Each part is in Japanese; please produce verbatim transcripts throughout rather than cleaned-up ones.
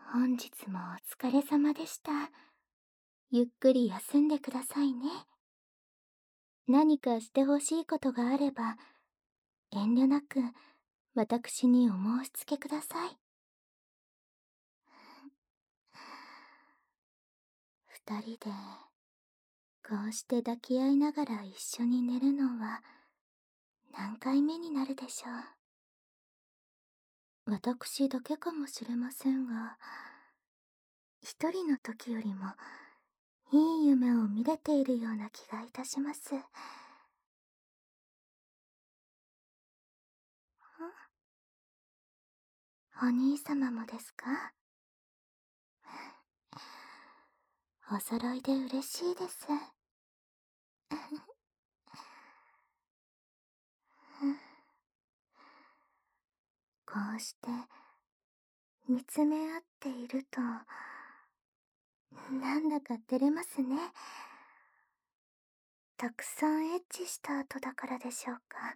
本日もお疲れ様でした。ゆっくり休んでくださいね。何かしてほしいことがあれば、遠慮なく私にお申し付けください。二人で、こうして抱き合いながら一緒に寝るのは、何回目になるでしょう。私だけかもしれませんが、一人の時よりも、いい夢を見れているような気がいたします。ん？お兄様もですか？お揃いで嬉しいです。こうして見つめ合っていると、なんだか照れますね。たくさんエッチした後だからでしょうか。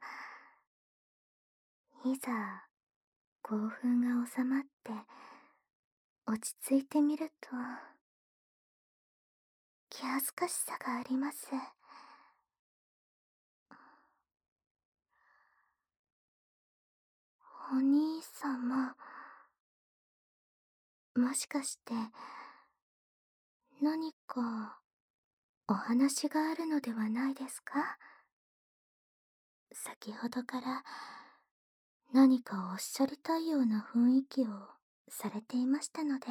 いざ興奮が収まって落ち着いてみると、気恥ずかしさがあります。お兄様、もしかして何かお話があるのではないですか？先ほどから何かおっしゃりたいような雰囲気をされていましたので、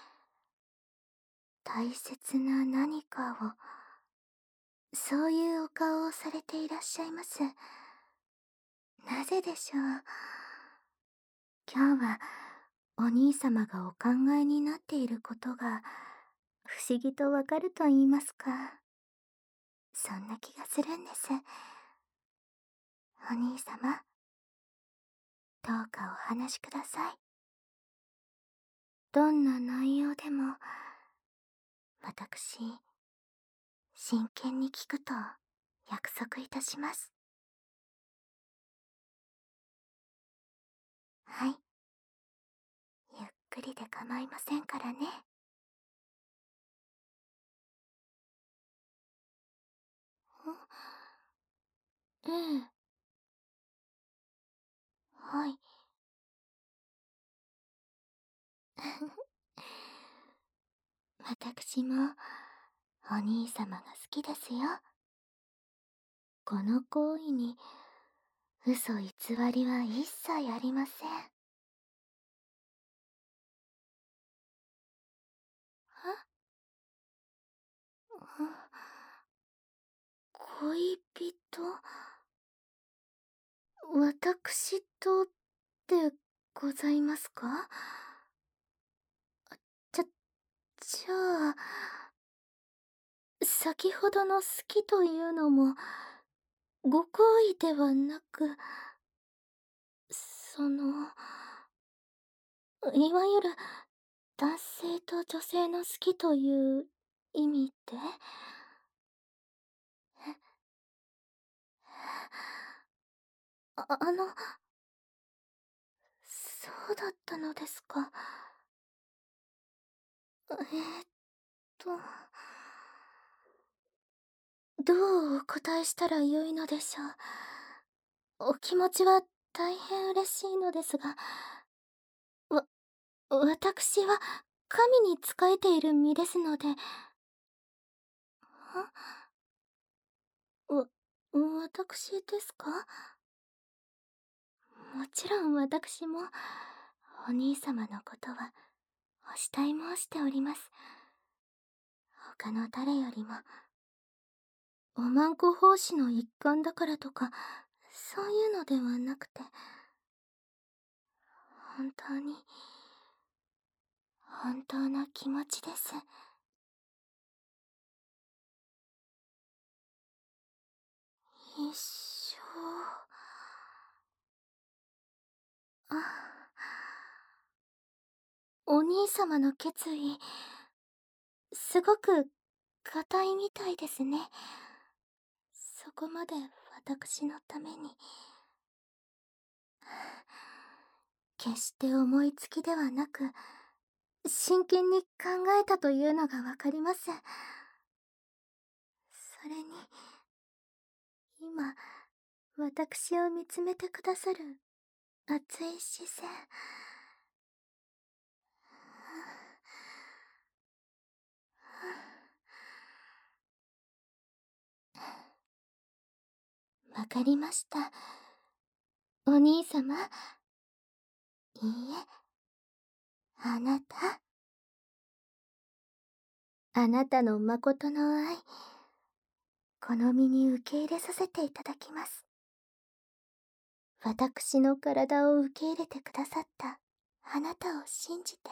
大切な何かを、そういうお顔をされていらっしゃいます。なぜでしょう。今日はお兄様がお考えになっていることが不思議とわかると言いますか、そんな気がするんです。お兄様、どうかお話しください。どんな内容でも、私、真剣に聞くと約束いたします。はい。ゆっくりで構いませんからね。ええ。はい。私も、お兄様が好きですよ。この行為に、嘘偽りは一切ありません。あ、恋人、私とでございますか？じゃ、じゃあ、先ほどの好きというのも、ご好意ではなく、その、いわゆる男性と女性の好きという意味で？あ、あの、そうだったのですか。えーっと、どうお答えしたらよいのでしょう。お気持ちは大変嬉しいのですが、わ、私は神に仕えている身ですので、わ、私ですか？もちろん私も、お兄様のことは、お慕い申しております。他の誰よりも、おまんこ奉仕の一環だからとか、そういうのではなくて、本当に、本当の気持ちです。一生、あ、お兄様の決意、すごく固いみたいですね。そこまで私のために。決して思いつきではなく、 真剣に考えたというのがわかります。それに、今、私を見つめてくださる熱い視線。わかりました。お兄様。いいえ、あなた。あなたの誠の愛、この身に受け入れさせていただきます。私の体を受け入れてくださったあなたを信じて、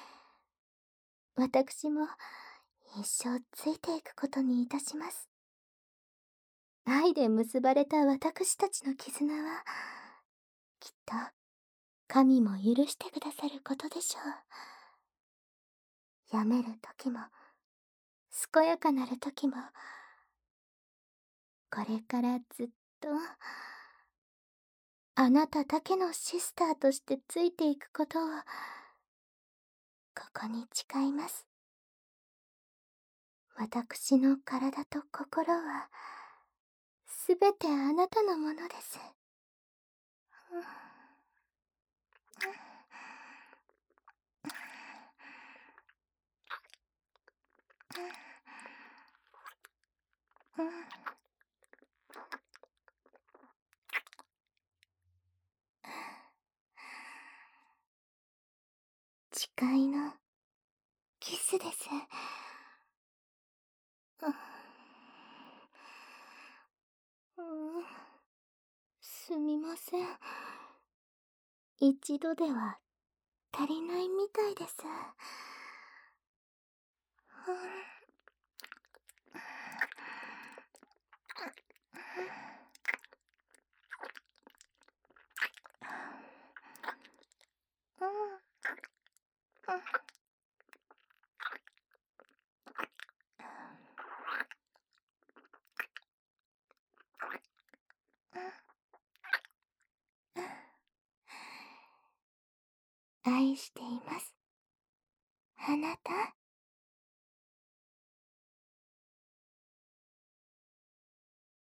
私も一生ついていくことにいたします。愛で結ばれた私たちの絆は、きっと神も許してくださることでしょう。病める時も、健やかなる時も、これからずっと、あなただけのシスターとしてついていくことを、ここに誓います。私の体と心は、すべてあなたのものです。誓いのキスです。うん、すみません。一度では足りないみたいです。愛しています。あなた。